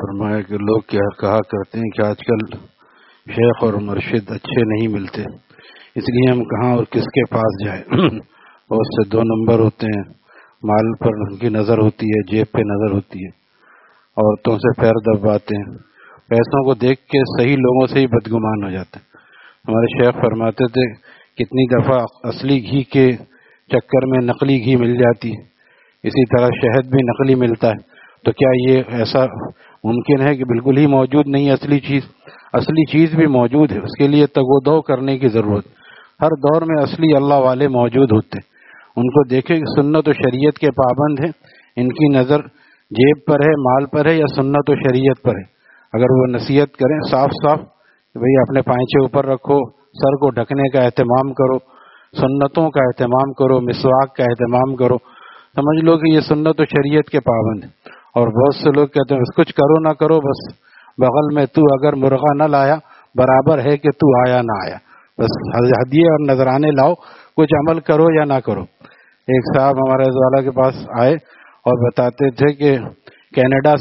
فرمایا کہ لوگ کیا کہا کرتے ہیں کہ آج کل شیخ اور مرشد اچھے نہیں ملتے، اس لیے ہم کہاں اور کس کے پاس جائیں۔ بہت سے دو نمبر ہوتے ہیں، مال پر ان کی نظر ہوتی ہے، جیب پہ نظر ہوتی ہے، عورتوں سے پیر دباتے ہیں، پیسوں کو دیکھ کے صحیح لوگوں سے ہی بدگمان ہو جاتے ہیں۔ ہمارے شیخ فرماتے تھے کتنی دفعہ اصلی گھی کے چکر میں نقلی گھی مل جاتی ہے، اسی طرح شہد بھی نقلی ملتا ہے۔ تو کیا یہ ایسا ممکن ہے کہ بالکل ہی موجود نہیں ہے اصلی چیز بھی موجود ہے، اس کے لیے تگ و دو کرنے کی ضرورت۔ ہر دور میں اصلی اللہ والے موجود ہوتے ہیں، ان کو دیکھیں کہ سنت و شریعت کے پابند ہیں، ان کی نظر جیب پر ہے، مال پر ہے، یا سنت و شریعت پر ہے۔ اگر وہ نصیحت کریں صاف صاف کہ بھئی اپنے پائنچے اوپر رکھو، سر کو ڈھکنے کا اہتمام کرو، سنتوں کا اہتمام کرو، مسواک کا اہتمام کرو، سمجھ لو کہ یہ سنت و شریعت کے پابند ہیں۔ اور بہت سے لوگ کہتے ہیں بس کچھ کرو نہ کرو، بس بغل میں تو اگر مرغا نہ لایا برابر ہے کہ تو آیا نہ آیا، بس ہدیے اور نذرانے لاؤ، کچھ عمل کرو یا نہ کرو۔ ایک صاحب ہمارے والا کے پاس آئے اور بتاتے تھے کہ کینیڈا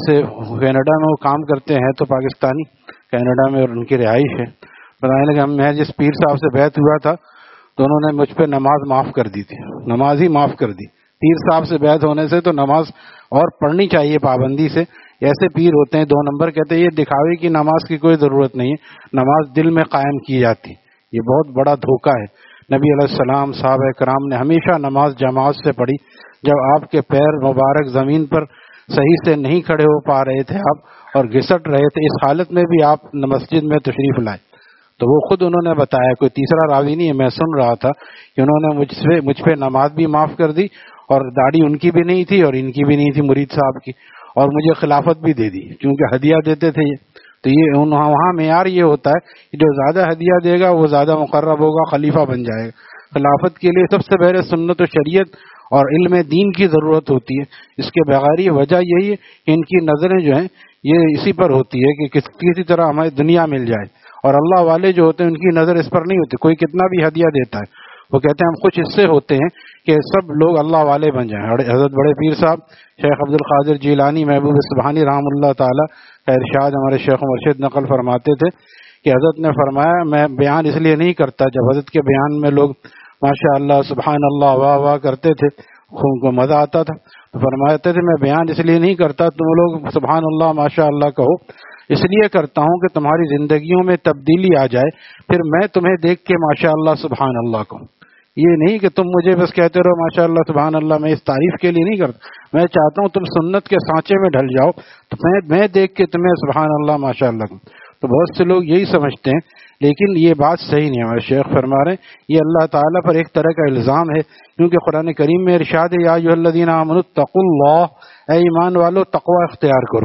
میں وہ کام کرتے ہیں تو پاکستانی، کینیڈا میں اور ان کی رہائش ہے۔ بتانے لگے میں جس پیر صاحب سے بیعت ہوا تھا تو انہوں نے مجھ پہ نماز معاف کر دی تھی، نماز ہی معاف کر دی۔ پیر صاحب سے بیعت ہونے سے تو نماز اور پڑھنی چاہیے پابندی سے۔ ایسے پیر ہوتے ہیں دو نمبر، کہتے ہیں یہ دکھاوے کی نماز کی کوئی ضرورت نہیں ہے، نماز دل میں قائم کی جاتی، یہ بہت بڑا دھوکہ ہے۔ نبی علیہ السلام، صحابہ کرام نے ہمیشہ نماز جماعت سے پڑھی۔ جب آپ کے پیر مبارک زمین پر صحیح سے نہیں کھڑے ہو پا رہے تھے آپ اور گھسٹ رہے تھے، اس حالت میں بھی آپ مسجد میں تشریف لائے، تو وہ خود انہوں نے بتایا، کوئی تیسرا راوی نہیں ہے، میں سن رہا تھا کہ انہوں نے مجھ پہ نماز بھی معاف کر دی، اور داڑھی ان کی بھی نہیں تھی اور ان کی بھی نہیں تھی مرید صاحب کی، اور مجھے خلافت بھی دے دی کیونکہ ہدیہ دیتے تھے یہ۔ تو یہ وہاں معیار یہ ہوتا ہے کہ جو زیادہ ہدیہ دے گا وہ زیادہ مقرب ہوگا، خلیفہ بن جائے گا۔ خلافت کے لیے سب سے پہلے سنت و شریعت اور علم دین کی ضرورت ہوتی ہے، اس کے بغیر یہ وجہ یہی ہے کہ ان کی نظریں جو ہیں یہ اسی پر ہوتی ہے کہ کسی طرح ہمیں دنیا مل جائے، اور اللہ والے جو ہوتے ہیں ان کی نظر اس پر نہیں ہوتی۔ کوئی کتنا بھی ہدیہ دیتا ہے، وہ کہتے ہیں ہم کچھ اس سے ہوتے ہیں کہ سب لوگ اللہ والے بن جائیں۔ حضرت بڑے پیر صاحب شیخ عبد القادر جیلانی محبوب سبحانی رحم اللہ تعالی کا ارشاد ہمارے شیخ مرشد نقل فرماتے تھے کہ حضرت نے فرمایا، میں بیان اس لیے نہیں کرتا، جب حضرت کے بیان میں لوگ ماشاء اللہ سبحان اللہ واہ واہ کرتے تھے، ان کو مزہ آتا تھا، تو فرماتے تھے میں بیان اس لیے نہیں کرتا تم لوگ سبحان اللہ ماشاء اللہ کہو، اس لیے کرتا ہوں کہ تمہاری زندگیوں میں تبدیلی آ جائے، پھر میں تمہیں دیکھ کے ماشاء اللہ سبحان اللہ کہوں۔ یہ نہیں کہ تم مجھے بس کہتے رہو ماشاء اللہ سبحان اللہ، میں اس تعریف کے لیے نہیں کرتا، میں چاہتا ہوں تم سنت کے سانچے میں ڈھل جاؤ تو میں دیکھ کے تمہیں سبحان اللہ ماشاء اللہ کہوں۔ تو بہت سے لوگ یہی سمجھتے ہیں، لیکن یہ بات صحیح نہیں ہے۔ ہمارے شیخ فرما رہے ہیں یہ اللہ تعالیٰ پر ایک طرح کا الزام ہے، کیونکہ قرآن کریم میں ارشاد ہے یا ایھا الذین آمنوا اتقوا اللہ، اے ایمان والو تقوی اختیار کرو۔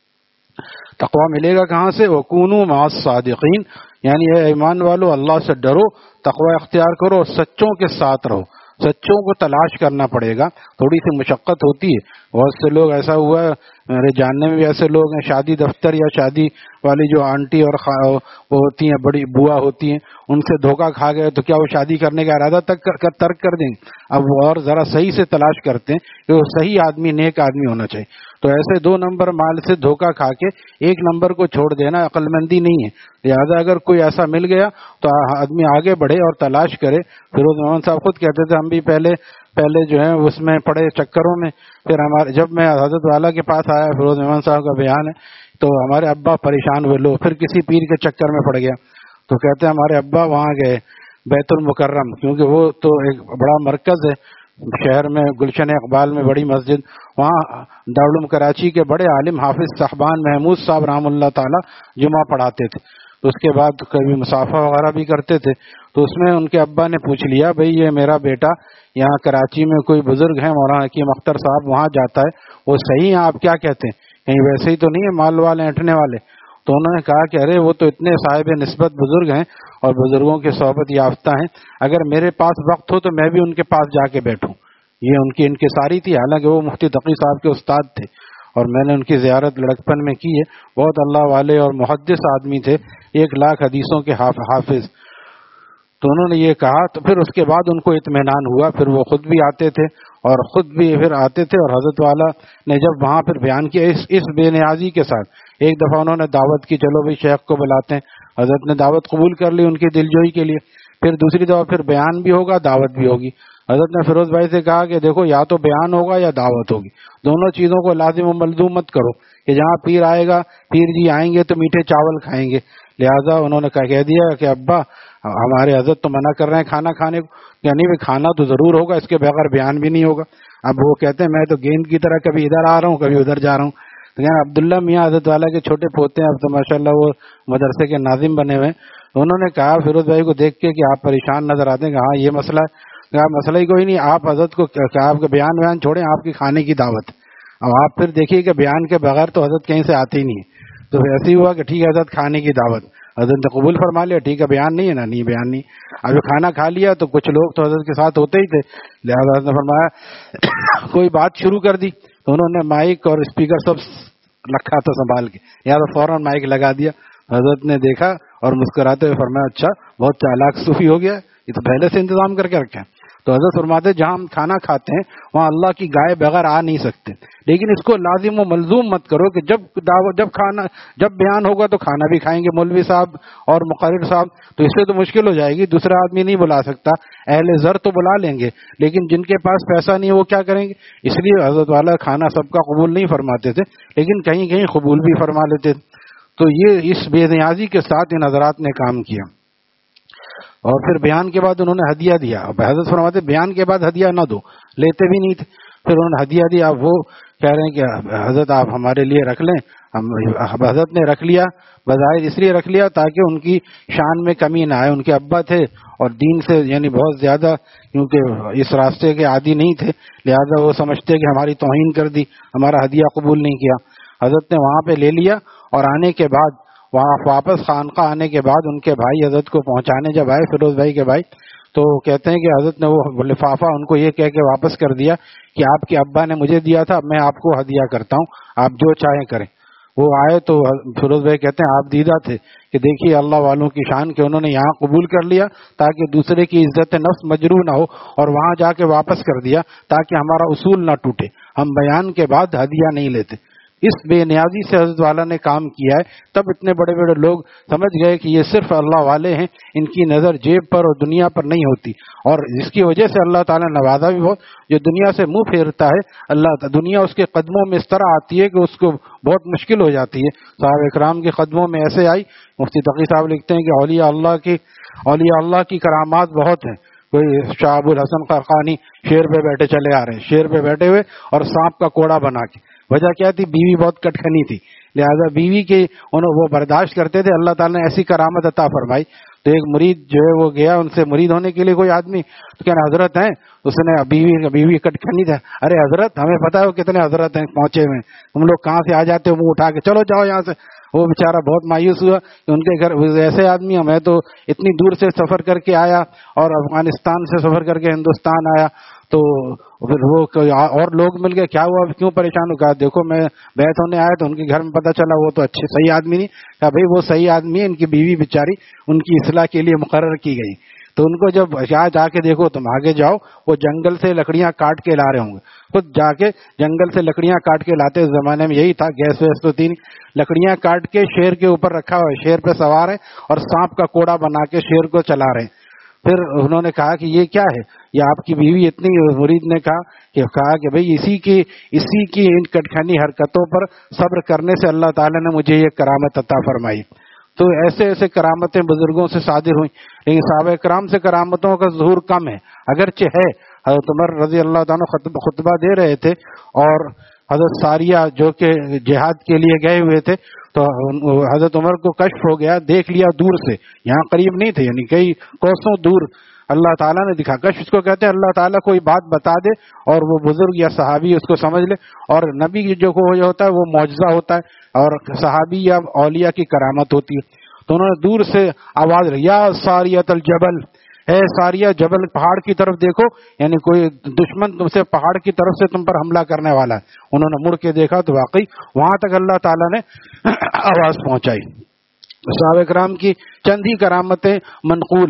تقوی ملے گا کہاں سے؟ وکونوا مع الصادقین، یعنی اے ایمان والو اللہ سے ڈرو، تقوی اختیار کرو اور سچوں کے ساتھ رہو۔ سچوں کو تلاش کرنا پڑے گا، تھوڑی سی مشقت ہوتی ہے۔ بہت سے لوگ ایسا ہوا ہے، میرے جاننے میں بھی ایسے لوگ ہیں، شادی دفتر یا شادی والی جو آنٹی اور وہ ہوتی ہیں، بڑی بوا ہوتی ہیں، ان سے دھوکہ کھا گئے تو کیا وہ شادی کرنے کا ارادہ ترک کر دیں گے؟ اب وہ اور ذرا صحیح سے تلاش کرتے ہیں کہ وہ صحیح آدمی، نیک آدمی ہونا چاہیے۔ تو ایسے دو نمبر مال سے دھوکہ کھا کے ایک نمبر کو چھوڑ دینا عقل مندی نہیں ہے۔ لہٰذا اگر کوئی ایسا مل گیا تو آدمی آگے بڑھے اور تلاش کرے۔ فیروز محمد صاحب خود کہتے تھے ہم بھی پہلے جو ہے اس میں پڑے چکروں میں، پھر جب میں حضرت والا کے پاس آیا، فیروز محمد صاحب کا بیان ہے، تو ہمارے ابا پریشان ہوئے، لو پھر کسی پیر کے چکر میں پڑ گیا، تو کہتے ہیں ہمارے ابا وہاں گئے بیت المکرم، کیونکہ وہ تو ایک بڑا مرکز ہے شہر میں، گلشن اقبال میں بڑی مسجد، وہاں دارالعلوم کراچی کے بڑے عالم حافظ صاحبان محمود صاحب رحم اللہ تعالی جمعہ پڑھاتے تھے، تو اس کے بعد کبھی مصافحہ وغیرہ بھی کرتے تھے۔ تو اس میں ان کے ابا نے پوچھ لیا بھئی یہ میرا بیٹا یہاں کراچی میں کوئی بزرگ ہے مولانا حکیم اختر صاحب، وہاں جاتا ہے، وہ صحیح ہیں؟ آپ کیا کہتے ہیں؟ کہیں ویسے ہی تو نہیں ہے مال والے اینٹنے والے؟ تو انہوں نے کہا کہ ارے وہ تو اتنے صاحب نسبت بزرگ ہیں اور بزرگوں کی صحبت یافتہ ہیں، اگر میرے پاس وقت ہو تو میں بھی ان کے پاس جا کے بیٹھوں۔ یہ ان کی انکساری تھی، حالانکہ وہ مفتی تقی صاحب کے استاد تھے، اور میں نے ان کی زیارت لڑکپن میں کی ہے، بہت اللہ والے اور محدث آدمی تھے، 1 لاکھ حدیثوں کے حافظ۔ تو انہوں نے یہ کہا، تو پھر اس کے بعد ان کو اطمینان ہوا، پھر وہ خود بھی آتے تھے اور خود بھی پھر آتے تھے، اور حضرت والا نے جب وہاں پھر بیان کیا اس بے نیازی کے ساتھ، ایک دفعہ انہوں نے دعوت کی، چلو بھائی شیخ کو بلاتے ہیں، حضرت نے دعوت قبول کر لی ان کی دلجوئی کے لیے، پھر دوسری دفعہ پھر بیان بھی ہوگا، دعوت بھی ہوگی۔ حضرت نے فیروز بھائی سے کہا کہ دیکھو یا تو بیان ہوگا یا دعوت ہوگی، دونوں چیزوں کو لازم و ملزوم مت کرو کہ جہاں پیر آئے گا، پیر جی آئیں گے تو میٹھے چاول کھائیں گے، لہذا انہوں نے کہہ دیا کہ ابا ہمارے حضرت تو منع کر رہے ہیں کھانا کھانے کو، یعنی بھی کھانا تو ضرور ہوگا، اس کے بغیر بیان بھی نہیں ہوگا۔ اب وہ کہتے ہیں میں تو گیند کی طرح کبھی ادھر آ رہا ہوں کبھی ادھر جا رہا ہوں۔ تو عبداللہ میاں حضرت والا کے چھوٹے پوتے ہیں، اب تو ماشاءاللہ وہ مدرسے کے ناظم بنے ہوئے، انہوں نے کہا فیروز بھائی کو دیکھ کے کہ آپ پریشان نظر آتے ہیں کہ ہاں یہ مسئلہ ہے، کہا مسئلہ ہی کوئی نہیں، آپ حضرت کو کہا آپ کے بیان چھوڑیں، آپ کی کھانے کی دعوت، اب آپ پھر دیکھیے کہ بیان کے بغیر تو حضرت کہیں سے آتے ہی نہیں ہے۔ تو ایسے ہی ہوا کہ ٹھیک ہے حضرت کھانے کی دعوت، حضرت نے قبول فرما لیا، ٹھیک ہے بیان نہیں ہے نا، نہیں بیان نہیں۔ اب کھانا کھا لیا تو کچھ لوگ تو حضرت کے ساتھ ہوتے ہی تھے، لہٰذا حضرت نے فرمایا کوئی بات شروع کر دی، تو انہوں نے مائک اور اسپیکر سب رکھا تھا سنبھال کے، یا تو فوراً مائک لگا دیا۔ حضرت نے دیکھا اور مسکراتے ہوئے فرمایا اچھا بہت چالاک صوفی ہو گیا، یہ تو پہلے سے انتظام کر کے رکھے ہیں۔ تو حضرت فرماتے جہاں ہم کھانا کھاتے ہیں وہاں اللہ کی گائے بغیر آ نہیں سکتے، لیکن اس کو لازم و ملزوم مت کرو کہ جب بیان ہوگا تو کھانا بھی کھائیں گے مولوی صاحب اور مقرر صاحب، تو اس سے تو مشکل ہو جائے گی، دوسرا آدمی نہیں بلا سکتا، اہل زر تو بلا لیں گے لیکن جن کے پاس پیسہ نہیں وہ کیا کریں گے؟ اس لیے حضرت والا کھانا سب کا قبول نہیں فرماتے تھے، لیکن کہیں کہیں قبول بھی فرما لیتے تھے۔ تو یہ اس بے نیازی کے ساتھ ان حضرات نے کام کیا، اور پھر بیان کے بعد انہوں نے ہدیہ دیا۔ حضرت فرماتے بیان کے بعد ہدیہ نہ دو، لیتے بھی نہیں تھے، پھر انہوں نے ہدیہ دیا۔ وہ کہہ رہے ہیں کہ حضرت آپ ہمارے لیے رکھ لیں، حضرت نے رکھ لیا، بظاہر اس لیے رکھ لیا تاکہ ان کی شان میں کمی نہ آئے، ان کے ابا تھے اور دین سے یعنی بہت زیادہ کیونکہ اس راستے کے عادی نہیں تھے، لہذا وہ سمجھتے کہ ہماری توہین کر دی، ہمارا ہدیہ قبول نہیں کیا۔ حضرت نے وہاں پہ لے لیا، اور آنے کے بعد وہاں واپس خانقاہ آنے کے بعد ان کے بھائی حضرت کو پہنچانے جب آئے، فیروز بھائی کے بھائی، تو کہتے ہیں کہ حضرت نے وہ لفافہ ان کو یہ کہہ کے واپس کر دیا کہ آپ کے ابا نے مجھے دیا تھا، میں آپ کو ہدیہ کرتا ہوں، آپ جو چاہیں کریں۔ وہ آئے تو فیروز بھائی کہتے ہیں آپ دیدہ تھے کہ دیکھیے اللہ والوں کی شان کہ انہوں نے یہاں قبول کر لیا تاکہ دوسرے کی عزت نفس مجروح نہ ہو، اور وہاں جا کے واپس کر دیا تاکہ ہمارا اصول نہ ٹوٹے، ہم بیان کے بعد ہدیہ نہیں لیتے۔ اس بے نیازی سے حضرت والا نے کام کیا ہے، تب اتنے بڑے بڑے لوگ سمجھ گئے کہ یہ صرف اللہ والے ہیں، ان کی نظر جیب پر اور دنیا پر نہیں ہوتی، اور جس کی وجہ سے اللہ تعالیٰ نے نوازا بھی بہت۔ جو دنیا سے منہ پھیرتا ہے اللہ دنیا اس کے قدموں میں اس طرح آتی ہے کہ اس کو بہت مشکل ہو جاتی ہے۔ صحابہ اکرام کے قدموں میں ایسے آئی، مفتی تقی صاحب لکھتے ہیں کہ اولیاء اللہ کی کرامات بہت ہیں۔ کوئی شاہ ابو الحسن قرقانی شیر پہ بیٹھے چلے آ رہے ہیں، شیر پہ بیٹھے ہوئے اور سانپ کا کوڑا بنا کے، وجہ کیا تھی؟ بیوی بہت کٹکھنی تھی، لہذا بیوی کے وہ برداشت کرتے تھے، اللہ تعالیٰ نے ایسی کرامت عطا فرمائی۔ تو ایک مرید جو ہے وہ گیا ان سے مرید ہونے کے لیے کوئی آدمی، تو کہنا حضرت ہیں، اس نے بیوی کٹکھنی تھا، ارے حضرت ہمیں پتا ہے وہ کتنے حضرت ہیں پہنچے ہوئے، تم لوگ کہاں سے آ جاتے ہو منہ اٹھا کے، چلو جاؤ یہاں سے۔ وہ بیچارہ بہت مایوس ہوا کہ ان کے گھر ایسے آدمی ہیں، میں تو اتنی دور سے سفر کر کے آیا اور افغانستان سے سفر کر کے ہندوستان آیا، تو پھر وہ اور لوگ مل گئے، کیا ہوا کیوں پریشان ہو؟ کہا دیکھو میں بیعت ہونے آیا تو ان کے گھر میں پتہ چلا وہ تو اچھے صحیح آدمی نہیں۔ کہا بھائی وہ صحیح آدمی ہے، ان کی بیوی بیچاری ان کی اصلاح کے لیے مقرر کی گئی، تو ان کو جب جا کے دیکھو تم آگے جاؤ، وہ جنگل سے لکڑیاں کاٹ کے لا رہے ہوں گے، خود جا کے جنگل سے لکڑیاں کاٹ کے لاتے، اس زمانے میں یہی تھا، گیس ویس تو تین، لکڑیاں کاٹ کے شیر کے اوپر رکھا ہوا ہے، شیر پہ سوار ہے اور سانپ کا کوڑا بنا کے شیر کو چلا رہے ہیں۔ پھر انہوں نے کہا کہ یہ کیا ہے، یہ آپ کی بیوی اتنی، مرید نے کہا کہ بھئی اسی کی ان کٹکھنی حرکتوں پر صبر کرنے سے اللہ تعالیٰ نے مجھے یہ کرامت عطا فرمائی۔ تو ایسے ایسے کرامتیں بزرگوں سے صادر ہوئیں، لیکن صحابہ کرام سے کرامتوں کا ظہور کم ہے، اگرچہ ہے۔ حضرت عمر رضی اللہ تعالیٰ خطبہ دے رہے تھے اور حضرت ساریہ جو کہ جہاد کے لیے گئے ہوئے تھے، تو حضرت عمر کو کشف ہو گیا، دیکھ لیا دور سے، یہاں قریب نہیں تھے، یعنی کئی کوسوں دور اللہ تعالیٰ نے دکھا۔ کشف اس کو کہتے ہیں اللہ تعالیٰ کوئی بات بتا دے اور وہ بزرگ یا صحابی اس کو سمجھ لے، اور نبی جو ہوتا ہے وہ معجزہ ہوتا ہے اور صحابی یا اولیاء کی کرامت ہوتی ہے۔ تو انہوں نے دور سے آواز یا ساریۃ الجبل، اے ساریہ جبل پہاڑ کی طرف دیکھو، یعنی کوئی دشمن تم سے پہاڑ کی طرف سے تم پر حملہ کرنے والا ہے۔ انہوں نے مڑ کے دیکھا تو واقعی وہاں تک اللہ تعالیٰ نے آواز پہنچائی۔ صحابہ کرام کی چند ہی کرامتیں منقول ہیں،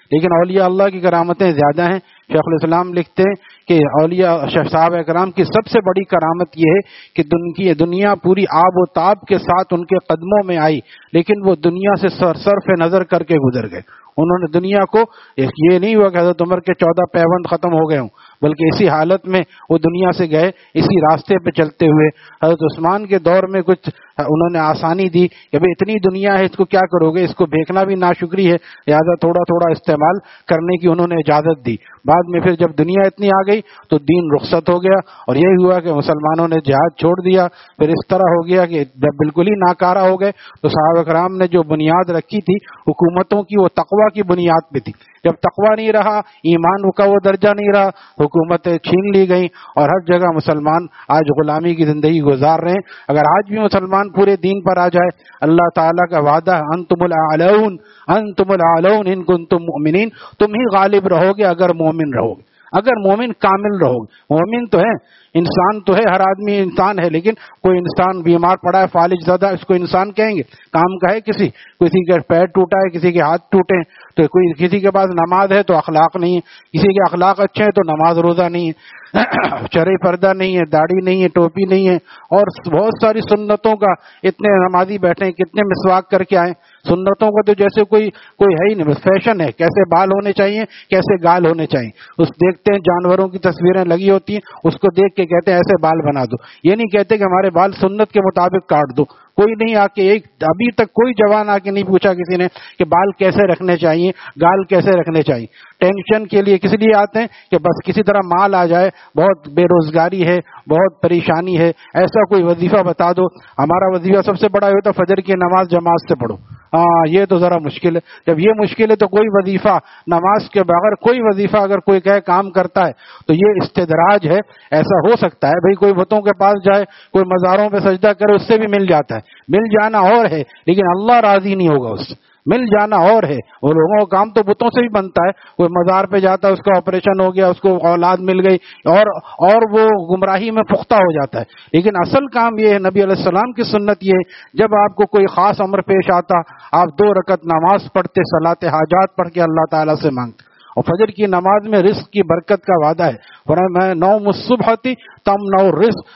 لیکن اولیاء اللہ کی کرامتیں زیادہ ہیں. شیخ الاسلام لکھتے ہیں کہ اولیاء صحابہ کرام کی سب سے بڑی کرامت یہ ہے کہ دنیا پوری آب و تاب کے ساتھ ان کے قدموں میں آئی، لیکن وہ دنیا سے صرف نظر کر کے گزر گئے. انہوں نے دنیا کو، یہ نہیں ہوا کہ حضرت عمر کے 14 پیوند ختم ہو گئے ہوں، بلکہ اسی حالت میں وہ دنیا سے گئے، اسی راستے پہ چلتے ہوئے. حضرت عثمان کے دور میں کچھ انہوں نے آسانی دی کہ بھئی اتنی دنیا ہے، اس کو کیا کرو گے، اس کو پھینکنا بھی ناشکری ہے، لہٰذا تھوڑا تھوڑا استعمال کرنے کی انہوں نے اجازت دی. بعد میں پھر جب دنیا اتنی آ گئی تو دین رخصت ہو گیا، اور یہی ہوا کہ مسلمانوں نے جہاد چھوڑ دیا. پھر اس طرح ہو گیا کہ جب بالکل ہی ناکارہ ہو گئے تو صحابہ کرام نے جو بنیاد رکھی تھی حکومتوں کی، وہ تقوی کی بنیاد پہ تھی. جب تقوی نہیں رہا، ایمان کا وہ درجہ نہیں رہا، حکومتیں چھین لی گئیں، اور ہر جگہ مسلمان آج غلامی کی زندگی گزار رہے ہیں. اگر آج بھی مسلمان پورے دین پر آ جائے، اللہ تعالیٰ کا وعدہ ہے انتم الاعلون انتم الاعلون ان کنتم مؤمنین، تم ہی غالب رہو گے اگر مومن رہو گے، اگر مومن کامل رہو گے. مومن تو ہے، انسان تو ہے، ہر آدمی انسان ہے، لیکن کوئی انسان بیمار پڑا ہے، فالج زدہ، اس کو انسان کہیں گے؟ کام کا ہے کسی کا پیر ٹوٹا ہے، کسی کے ہاتھ ٹوٹے، تو کسی کے پاس نماز ہے تو اخلاق نہیں ہے، کسی کے اخلاق اچھے ہیں تو نماز روزہ نہیں ہے، شرعی پردہ نہیں ہے، داڑھی نہیں ہے، ٹوپی نہیں ہے، اور بہت ساری سنتوں کا. اتنے نمازی بیٹھے ہیں، کتنے مسواک کر کے آئے. سنتوں کا تو جیسے کوئی ہے ہی نہیں، بس فیشن ہے. کیسے بال ہونے چاہیے، کیسے گال ہونے چاہیے، اس دیکھتے ہیں جانوروں کی تصویریں لگی ہوتی ہیں، اس کو دیکھ کے کہتے ہیں ایسے بال بنا دو. یہ نہیں کہتے کہ ہمارے بال سنت کے مطابق کاٹ دو. کوئی نہیں آ کے، ابھی تک کوئی جوان آ کے نہیں پوچھا کسی نے کہ بال کیسے رکھنے چاہیے، گال کیسے رکھنے چاہیے. ٹینشن کے لیے کس لیے آتے ہیں کہ بس کسی طرح مال آ جائے، بہت بے روزگاری ہے، بہت پریشانی ہے، ایسا کوئی وظیفہ بتا دو. ہمارا وظیفہ سب سے بڑا ہوتا فجر کی نماز جماعت سے پڑھو. ہاں یہ تو ذرا مشکل ہے. جب یہ مشکل ہے تو کوئی وظیفہ نماز کے بغیر، کوئی وظیفہ اگر کوئی کہے کام کرتا ہے تو یہ استدراج ہے. ایسا ہو سکتا ہے بھئی کوئی بتوں کے پاس جائے، کوئی مزاروں پہ سجدہ کرے، اس سے بھی مل جاتا ہے. مل جانا اور ہے، لیکن اللہ راضی نہیں ہوگا اس سے. مل جانا اور ہے. وہ لوگوں کا کام تو بتوں سے بھی بنتا ہے. کوئی مزار پہ جاتا ہے، اس کا آپریشن ہو گیا، اس کو اولاد مل گئی، اور وہ گمراہی میں پختہ ہو جاتا ہے. لیکن اصل کام یہ ہے، نبی علیہ السلام کی سنت یہ ہے، جب آپ کو کوئی خاص امر پیش آتا، آپ 2 رکعت نماز پڑھتے، صلاۃ حاجات پڑھ کے اللہ تعالیٰ سے مانگتے. اور فجر کی نماز میں رزق کی برکت کا وعدہ ہے. فرمایا میں نوم الصبح تمنع الرزق،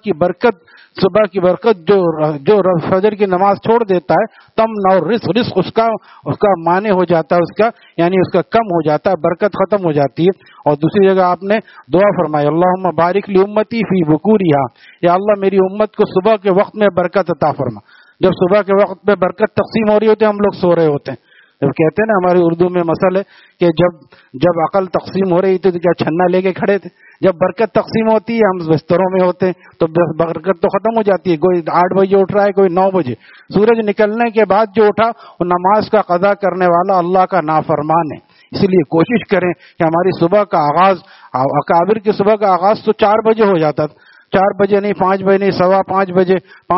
صبح کی برکت جو فجر کی نماز چھوڑ دیتا ہے، تمنع الرزق، رزق اس کا مانے ہو جاتا ہے، اس کا یعنی اس کا کم ہو جاتا ہے، برکت ختم ہو جاتی ہے. اور دوسری جگہ آپ نے دعا فرمائی اللہم بارک لامتی فی بکورہا، یا اللہ میری امت کو صبح کے وقت میں برکت عطا فرما. جب صبح کے وقت میں برکت تقسیم ہو رہی ہوتی ہے، ہم لوگ سو رہے ہوتے ہیں. جب کہتے ہیں نا ہماری اردو میں مثل ہے کہ جب عقل تقسیم ہو رہی تھی تو کیا چھنا لے کے کھڑے تھے. جب برکت تقسیم ہوتی ہے ہم بستروں میں ہوتے ہیں تو برکت تو ختم ہو جاتی ہے. کوئی 8 بجے اٹھ رہا ہے، کوئی 9 بجے. سورج نکلنے کے بعد جو اٹھا وہ نماز کا قضا کرنے والا اللہ کا نافرمان ہے. اس لیے کوشش کریں کہ ہماری صبح کا آغاز، اکابر کی صبح کا آغاز تو 4 بجے ہو جاتا تھا. 4 بجے نہیں، 5 بجے نہیں، 5:15 بجے،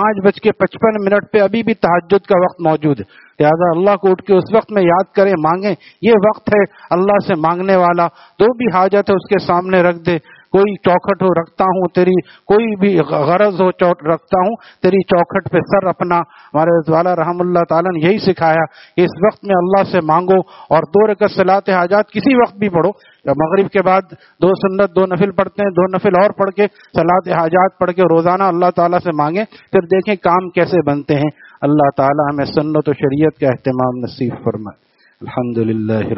5:55 پہ ابھی بھی تہجد کا وقت موجود ہے. لہٰذا اللہ کو اٹھ کے اس وقت میں یاد کریں، مانگیں. یہ وقت ہے اللہ سے مانگنے والا. جو بھی حاجت ہے اس کے سامنے رکھ دے. کوئی چوکھٹ ہو رکھتا ہوں تیری، کوئی بھی غرض ہو رکھتا ہوں تیری چوکھٹ پہ سر اپنا. ہمارے والا رحم اللہ تعالیٰ نے یہی سکھایا کہ اس وقت میں اللہ سے مانگو. اور 2 رکعت صلاۃ حاجات کسی وقت بھی پڑھو. مغرب کے بعد 2 سنت 2 نفل پڑھتے ہیں، 2 نفل اور پڑھ کے صلاۃ حاجات پڑھ کے روزانہ اللہ تعالیٰ سے مانگیں. پھر دیکھیں کام کیسے بنتے ہیں. اللہ تعالیٰ ہمیں سنت و شریعت کا اہتمام نصیب فرمائے. الحمدللہ.